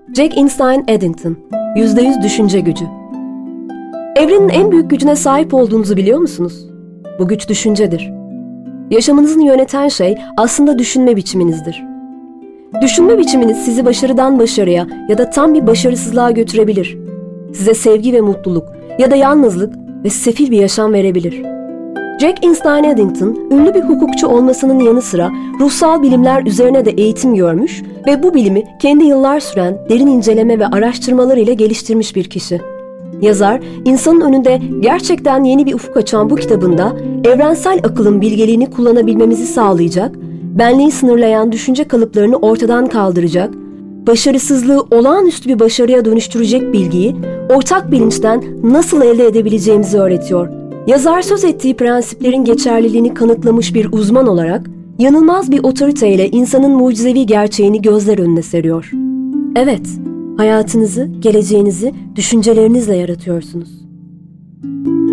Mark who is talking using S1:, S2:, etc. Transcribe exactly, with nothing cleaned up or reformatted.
S1: Jack Einstein Eddington, yüzde yüz düşünce gücü. Evrenin en büyük gücüne sahip olduğunuzu biliyor musunuz? Bu güç düşüncedir. Yaşamınızı yöneten şey aslında düşünme biçiminizdir. Düşünme biçiminiz sizi başarıdan başarıya ya da tam bir başarısızlığa götürebilir. Size sevgi ve mutluluk ya da yalnızlık ve sefil bir yaşam verebilir. Jack Einstein Eddington, ünlü bir hukukçu olmasının yanı sıra ruhsal bilimler üzerine de eğitim görmüş ve bu bilimi kendi yıllar süren derin inceleme ve araştırmalar ile geliştirmiş bir kişi. Yazar, insanın önünde gerçekten yeni bir ufuk açan bu kitabında evrensel akılın bilgeliğini kullanabilmemizi sağlayacak, benliği sınırlayan düşünce kalıplarını ortadan kaldıracak, başarısızlığı olağanüstü bir başarıya dönüştürecek bilgiyi ortak bilinçten nasıl elde edebileceğimizi öğretiyor. Yazar söz ettiği prensiplerin geçerliliğini kanıtlamış bir uzman olarak yanılmaz bir otoriteyle insanın mucizevi gerçeğini gözler önüne seriyor. Evet, hayatınızı, geleceğinizi düşüncelerinizle yaratıyorsunuz.